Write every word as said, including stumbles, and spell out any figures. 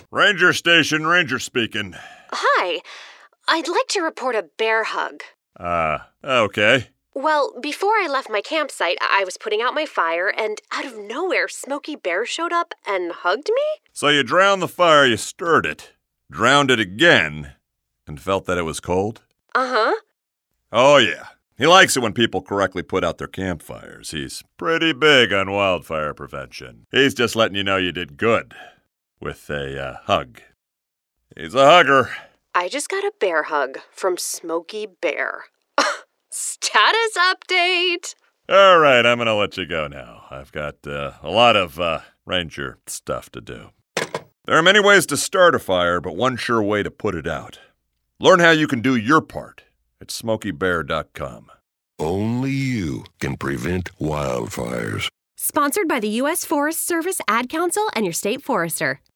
Ranger Station, Ranger speaking. Hi. I'd like to report a bear hug. Uh, okay. Well, before I left my campsite, I was putting out my fire, and out of nowhere, Smokey Bear showed up and hugged me? So you drowned the fire, you stirred it, drowned it again, and felt that it was cold? Uh-huh. Oh, yeah. He likes it when people correctly put out their campfires. He's pretty big on wildfire prevention. He's just letting you know you did good with a uh, hug. He's a hugger. I just got a bear hug from Smokey Bear. Status update! All right, I'm going to let you go now. I've got uh, a lot of uh, ranger stuff to do. There are many ways to start a fire, but one sure way to put it out. Learn how you can do your part at smokey bear dot com. Only you can prevent wildfires. Sponsored by the U S Forest Service, Ad Council, and your state forester.